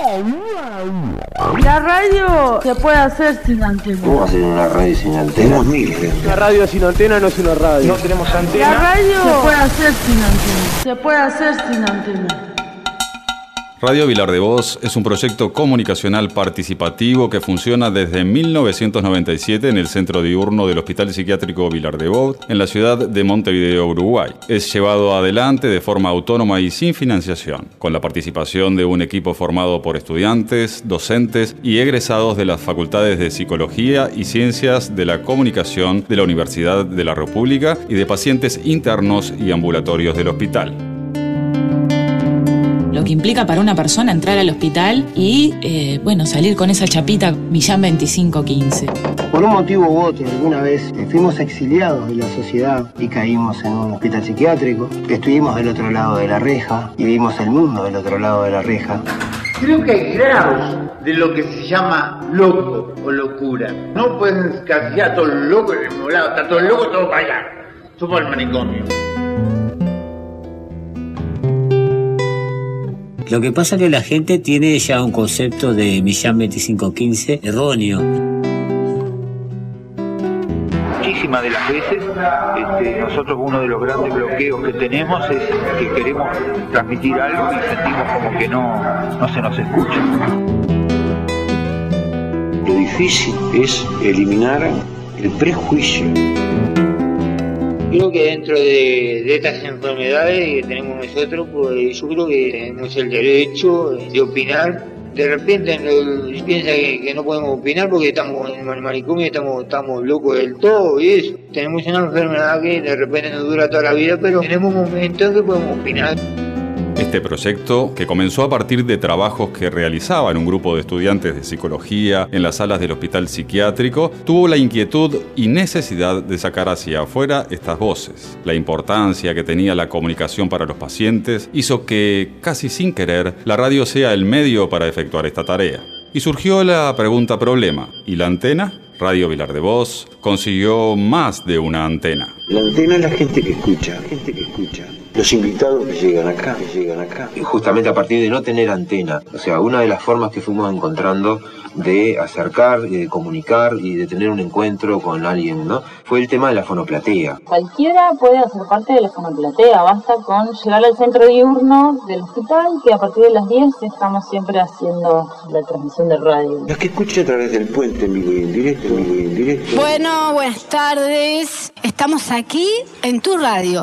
La radio se puede hacer sin antena. ¿Cómo hacer una radio sin antena? Tenemos miles de antenas. Una radio sin antena no es una radio. No tenemos antena. La radio se puede hacer sin antena. Se puede hacer sin antena. Radio Vilar de Voz es un proyecto comunicacional participativo que funciona desde 1997 en el centro diurno del Hospital Psiquiátrico Vilar de Voz, en la ciudad de Montevideo, Uruguay. Es llevado adelante de forma autónoma y sin financiación, con la participación de un equipo formado por estudiantes, docentes y egresados de las facultades de Psicología y Ciencias de la Comunicación de la Universidad de la República y de pacientes internos y ambulatorios del hospital. Lo que implica para una persona entrar al hospital y, salir con esa chapita Millán 2515. Por un motivo u otro, alguna vez fuimos exiliados de la sociedad y caímos en un hospital psiquiátrico. Estuvimos del otro lado de la reja y vimos el mundo del otro lado de la reja. Creo que hay grados de lo que se llama loco o locura. No pueden encasillar a todo el loco en el mismo lado, está todo el loco, todo para allá. Todo para el manicomio. Lo que pasa es que la gente tiene ya un concepto de Millán 2515 erróneo. Muchísimas de las veces nosotros uno de los grandes bloqueos que tenemos es que queremos transmitir algo y sentimos como que no se nos escucha. Lo difícil es eliminar el prejuicio. Creo que dentro de estas enfermedades que tenemos nosotros, pues yo creo que tenemos el derecho de opinar. De repente piensa que no podemos opinar porque estamos en el manicomio, estamos locos del todo y eso. Tenemos una enfermedad que de repente nos dura toda la vida, pero tenemos momentos que podemos opinar. Este proyecto, que comenzó a partir de trabajos que realizaban un grupo de estudiantes de psicología en las salas del hospital psiquiátrico, tuvo la inquietud y necesidad de sacar hacia afuera estas voces. La importancia que tenía la comunicación para los pacientes hizo que, casi sin querer, la radio sea el medio para efectuar esta tarea. Y surgió la pregunta problema: ¿y la antena? Radio Vilar de Voz consiguió más de una antena. La antena es la gente que escucha, los invitados que llegan acá. Y justamente a partir de no tener antena, o sea, una de las formas que fuimos encontrando de acercar, de comunicar y de tener un encuentro con alguien, ¿no? Fue el tema de la fonoplatea. Cualquiera puede hacer parte de la fonoplatea, basta con llegar al centro diurno del hospital, que a partir de las 10 estamos siempre haciendo la transmisión de radio. Los que escuchan a través del puente en vivo y en directo. Bueno, buenas tardes. Estamos aquí en tu radio,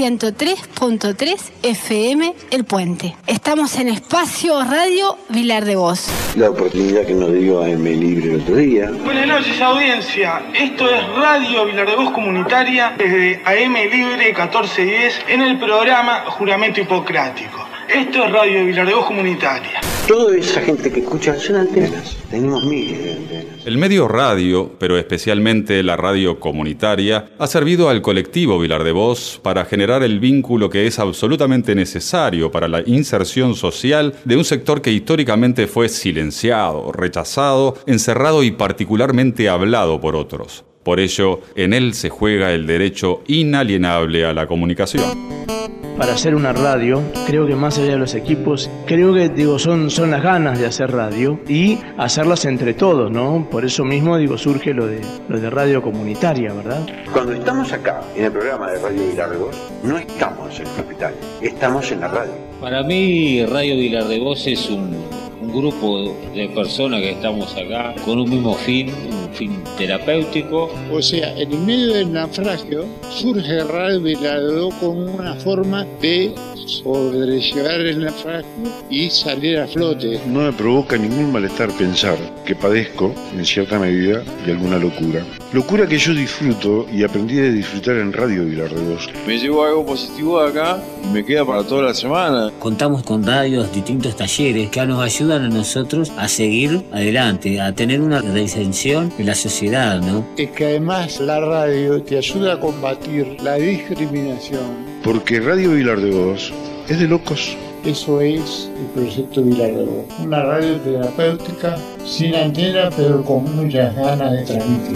103.3 FM El Puente. Estamos en Espacio Radio Vilar de Voz. La oportunidad que nos dio AM Libre el otro día. Buenas noches, audiencia. Esto es Radio Vilar de Voz Comunitaria desde AM Libre 1410 en el programa Juramento Hipocrático. Esto es Radio Vilar de Voz Comunitaria. Toda esa gente que escucha son antenas. Tenemos miles de antenas. El medio radio, pero especialmente la radio comunitaria, ha servido al colectivo Vilar de Voz para generar el vínculo que es absolutamente necesario para la inserción social de un sector que históricamente fue silenciado, rechazado, encerrado y particularmente hablado por otros. Por ello, en él se juega el derecho inalienable a la comunicación. Para hacer una radio, creo que más allá de los equipos, creo que son las ganas de hacer radio y hacerlas entre todos, ¿no? Por eso mismo surge lo de radio comunitaria, ¿verdad? Cuando estamos acá, en el programa de Radio Vilar de Voz, no estamos en el hospital, estamos en la radio. Para mí, Radio Vilar de Voz es un grupo de personas que estamos acá con un mismo fin, un fin terapéutico. O sea, en el medio del naufragio surge Radio Vilar de Voz como una forma de sobrellevar el naufragio y salir a flote. No me provoca ningún malestar pensar que padezco, en cierta medida, de alguna locura. Locura que yo disfruto y aprendí a disfrutar en Radio Vilar de Voz. Me llevo algo positivo de acá y me queda para toda la semana. Contamos con radios, distintos talleres que nos ayudan a nosotros a seguir adelante, a tener una reinserción en la sociedad, ¿no? Es que además la radio te ayuda a combatir la discriminación. Porque Radio Vilar de Voz es de locos. Eso es el proyecto Vilar de Voz. Una radio terapéutica, sin antena, pero con muchas ganas de transmitir.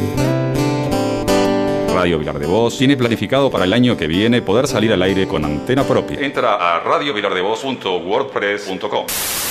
Radio Vilar de Voz tiene planificado para el año que viene poder salir al aire con antena propia. Entra a radiovilardevoz.wordpress.com.